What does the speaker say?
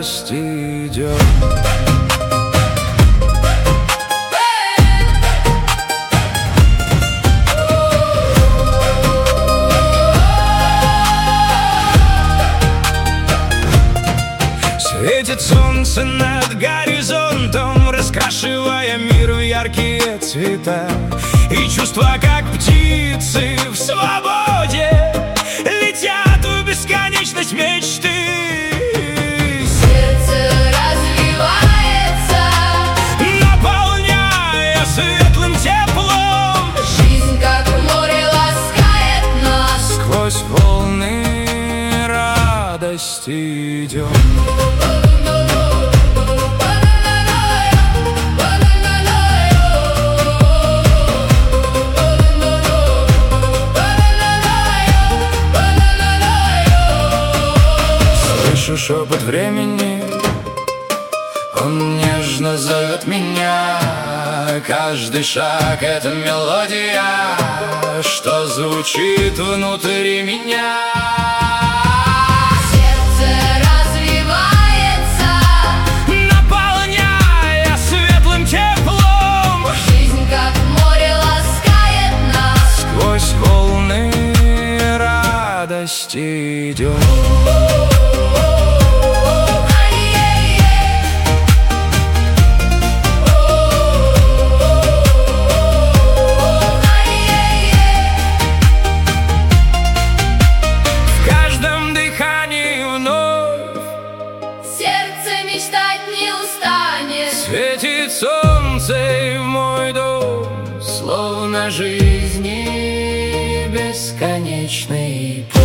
радость идет. Светит солнце над горизонтом, раскрашивая мир в яркие цвета. И чувства, как птицы в свободе, летят в бесконечность мечты. Сердце развивается, наполняя светлым теплом. жизнь, как море, ласкает нас. Сквозь волны радость идет. Слышу шепот времени, он нежно зовет меня. Каждый шаг — это мелодия, что звучит внутри меня. Сердце развивается, наполняя светлым теплом. жизнь, как море, ласкает нас. Сквозь волны радость идет. Сердце мечтать не устанет. Светит солнце в мой дом, словно жизни бесконечный